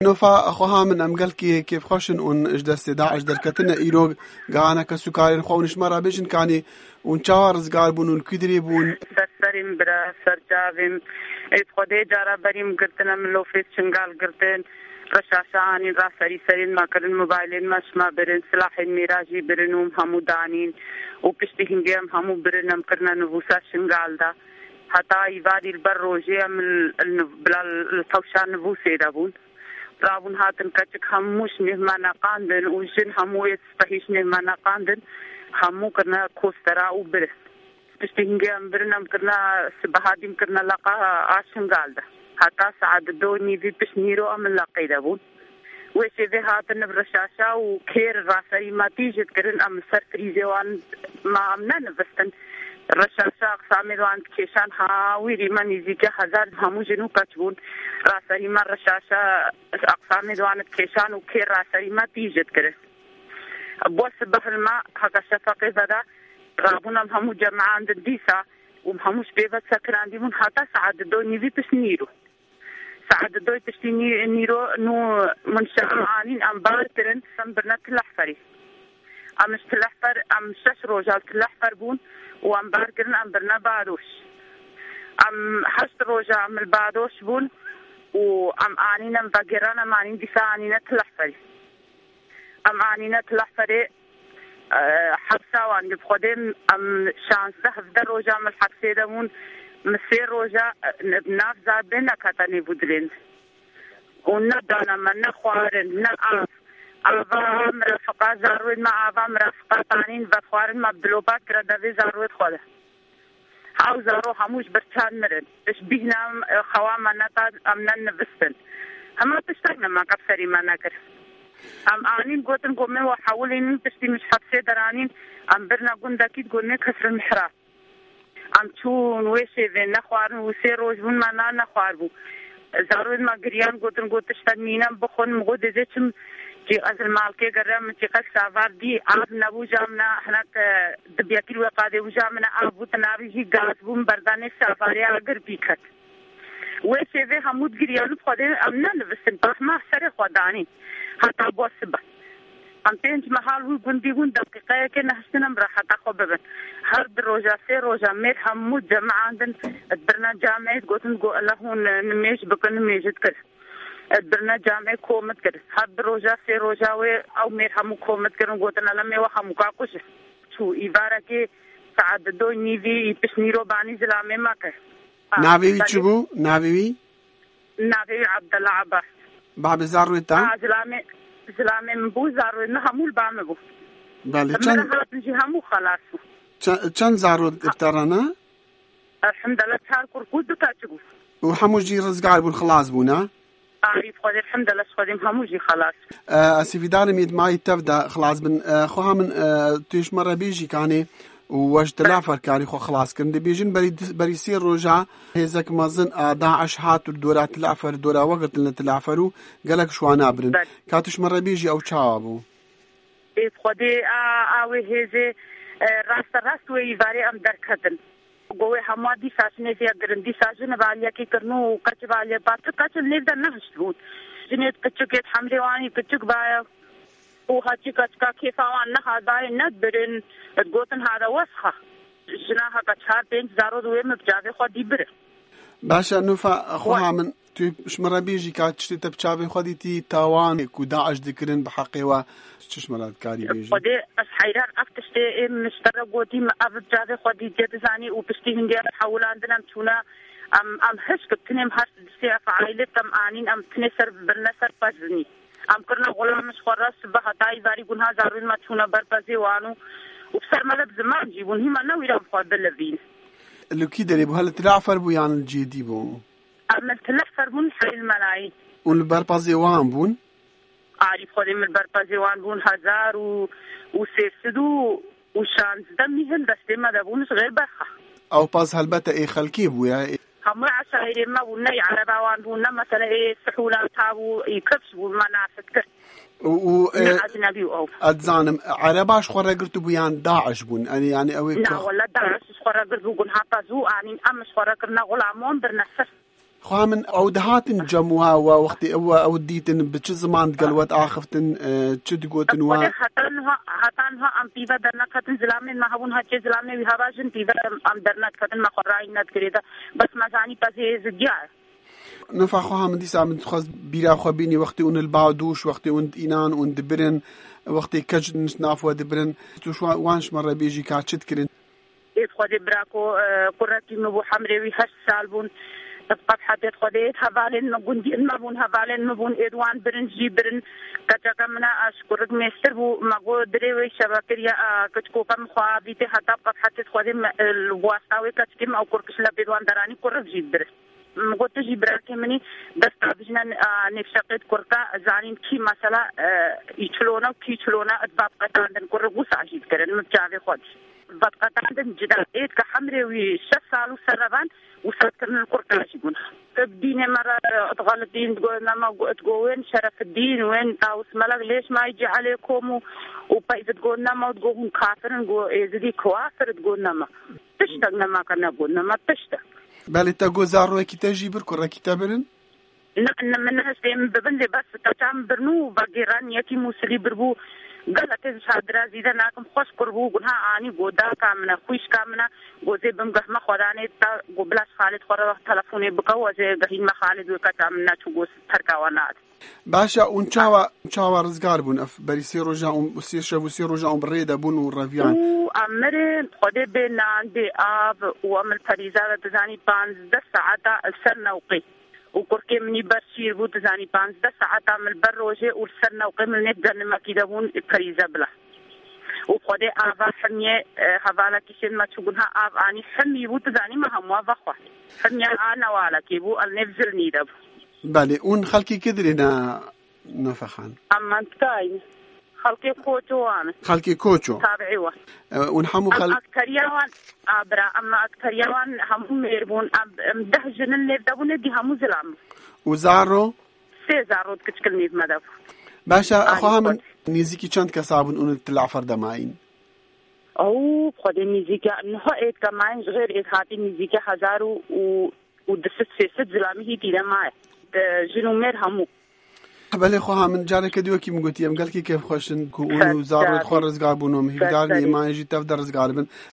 نوفا أخوها من أمقل كيف خوشن إيش دست داعش دركتنا إيروغ قانا كسكارين خوانش مرة بيجن كاني ونشارز قاربون ونكدريبون سرسرين برا سرجاوين إذ خدي جارا بريم قرتنا من لوفيس شنقال قرتن رشاشاني راسري سرين ما كرن موبايلين ما شما برن سلاحين ميراجي برنوم همو دانين وكشتهن جيم همو برنم كرنا نفوسا شنقال دا حتى يوادي البر روجي بلا الفوشان نفوسي دابون رابون هاتن كتك هموش نهمانا قاندن وجن همو يستفهيش نهمانا قاندن همو كرنا كوسترا وبرس تشتهنجي برنام كرنا سبهاديم كرنا لقا عاشنقال ده حتى سعد دوني في بشنيرو أمن لقي دابون وشي في هاتن برشاشا وكير راسري ما تيجي تكرن أم سرفريزي وان ما أمنا نفستن رشاشا أقسامي دوان كيشان هاويري من يزيكي هزار همو جنو كتبون راسري ما رشاشا أقسامي دوان كيشان وكير راسري ما تيجي تكرن بوس بهالما هكا شفاقي بدا رابونا همو جمعان ديسا ومهموش بيبت سكران دي من حتى سعد دوني في بشنيرو سعد دوي تشتيني نيرو نو من شهرانين أم بارترن أم برنا تلحفري أم تلحفر أم شش روجال تلحفر بون وأم باركرن أم برنا بادوش أم حشت روجا أم البادوش بون وأم آنين أم بقران أم آنين ديسا آنين تلحفري أم آنين تلحفري حبسا وان بخودم أم شانس ده هفدر روجا أم الحبسي دمون مسير روجا ناف زابين كتاني بودرين وندانا من نخوارن نعرف أبا مرافقة زاروين مع أبا مرافقة تانين بخوارن مع بلوبات كردوي زاروين خوله هاو زارو هموش برشان مرن إيش بينا خوام نتاد أمنا نفستن هما تشتغلنا ما كفري ما نكر أم آنين قوتن قومي وحاولين تشتي مش حبسي درانين أم برنا قند أكيد قولنا كسر المحراب أم تون ويشي بين نخوارن وسير روجبون ما نخواربو زاروين ما قريان قوتن قوتشتن مينا بخون مقود زيتم جي أزل مالكي قرام تيقاك سافار دي عاب نبو جامنا هناك دبياكي الوقادي وجامنا عابو تنابي غازبون برداني سافاري أغر بيكت ويشي في همود قريانو بخودي أمنا نفسن بخما سري خوداني حتى بوسبا أم تنج محل هو جنديون دقيقة كنا هشتنا براحة خببن هر دروجا سي روجا ميت همود جمع عندن البرنا جامعة قوتن قو لهون نميش بكن نميجت كر البرنا جامعة كومت كر هر دروجا سي روجا وي أو ميت همو كومت كر قوتن لمي وهمو كاكوش شو إبارة كي سعد دو نيفي بشنيرو باني زلامي ما كر نابيوي شبو نابيوي عبد الله عباس باب زارويتا زلامي مبو زاروينا همو البام بو بالي نجي همو خلاصو چند زاروت افترانا الحمد لله تهار كركود تاچغو وحمو جي رزقار بون خلاص بونا عارف خدي الحمد لله خديم همو جي خلاص اسيفي داري ميد ماي تبدا خلاص بن خوها من تيش مره بيجي كاني واش تلافر كاري خو خلاص كن بيجن بري سير روجا هيزك مازن داعش هات الدورات تلافر دورا وقت اللي تلافروا قالك شو انا برن كاتش مره بيجي او تشابو اي خدي اوي هيزي راست ويفاري ام دركتن قوي حمادي ساشني في اگرندي ساشن باليا كي كرنو كچ باليا بات كچ نيدا نهشتوت جنيت كچك حملواني كچك بايا وهاتي كچكا كيفاوان نهاداي ندبرن قوتن هذا وسخه جناها كچار بين زارو دوي مبجابي خدي بر باشا نوفا اخوها من تش مره بيجي كاتشتي تبچابي خدي تي تاوان كوداعش ذكرن بحقي و چش مراد كاري بيجي خدي اسحيران افتشتي مشترك قوتي ما ابجابي خدي جدزاني وبشتي هندي حول عندنا متونا ام هش كتنم هاش دسي فعايله تم انين ام تنسر برنسر فزني ام كرنا غلام مش خراس بهتاي زاري كونها زارين ما تشونا بربزي وانو وبصر ملب زمان جيبون هما نو يرام فاضل لبين اللي كده اللي بهال تلعفر بو يعني الجدي بو ام تلعفر بون حي الملاي والبربزي وان بون عارف خدي من البربزي وان بون 1000 وسيسدو وشانز دمي هل دستي ما دبونش غير برخه او باز هلبته اي خلكي بو يعني هم عشاير ما وني على باوان بون مثلا ايه سحولا تابو يكبس والمنافذ و أجنبي أو أتزانم عرباش خورا قرتو بيان داعش بون يعني أوي لا ولا داعش خورا قرتو بون حتى زو يعني أمش خورا قرنا غلامون برنسر خواها من أو دهاتن جموها ووقتي أو ديتن بتش زمان قلوات آخفتن تشد قوتن وا هتانها أم تيفا درنا كتن زلامن ما هون هاتش زلامن وهاباجن تيفا أم درنا كتن ما قرأين نتكريدا بس ما زاني بس زجاج نفع خواها من دي سامن خاص بيرا خبيني وقتي ون البعدوش وقتي ون إينان ون دبرن وقتي كجد نشناف ودبرن توشوا وانش مرة بيجي كاتشت كرين خودي براكو قرتي نبو حمري ويهش سالبون تبقى حتى خودي هفالين نبون دين مبون هفالين نبون إدوان برن جي برن كتاك منا أشكرك مستر بو مغو دريوي شبكريا كتكو كم خوابيتي حتى بقى حتى خودي الواسطاوي كتكيم أو كركش لبيدوان دراني كرك جي برن مقلت جي براكي مني بس بجنا نفشقت كركا زانين كي مثلا يشلونا وكي يشلونا أتباب قطعن كرك وساجيد كرن متجاوي خودي بطقطان جدا إيه كحمري وشسالو سربان وسكرنا القرطة شيء تبدين مرة تغلطين تقولنا ما تقولين شرف الدين وين أو اسمه ليش ما يجي عليكم وبايد تقولنا ما تقولون كافر نقول إذا كوافر تقولنا ما تشتغلنا ما كنا قلنا ما تشتغل بالي تقول زارو كتاجي بركورة كتابرن من هالشيء ببندي بس تجام برنو بقيران يكي مسلي بربو قالت شادرا زيدا ناكم خوش قربو قلها آني قودا كامنا خوش كامنا قوزي بمقه ما خوراني تا قبلاش خالد خورا تلفوني بقوة قهين ما خالد وكتامنا تقوز تركاوانات باشا ونشاوا رزقار بون اف بري سيرو جاهم وسيرو جاهم بريدا بون ورافيان امر خدي بينان دي اب وامل فريزا تزاني 15 ساعه السنه وقي وكركي مني برشير بو تزاني 15 ساعه من البروجه والسنه وقي من نبدا ما كيدون فريزا بلا وخدي افا حميه حوالا كيشن ما تشغلها اف اني حمي بو تزاني ما هم وافخ حميه انا ولا كيبو النفزل نيدب بالي اون خلقي كدرنا نفخان اما انتاين خلقي كوچو تابعيوه ونحمو أكتريوان أبرا أما أكتريوان هم ميربون مدهجن اللي دابون دي هم زلام وزارو زارو تكتكلني بمدف باشا أخوها من نيزيكي چند كسابون اون تلعفر دماين أو خد نيزيكي إنه إيه كمان غير إيه هاتي نيزيكي 1000 ودست سيست زلامي هي تيدا معي جنو مير همو بله خواه من جاره کدیو کی مگوتی ام گل کی کیف خوشن کو اون زارو خور رزگار بونم هیدار ما یجی تف در رزگار بن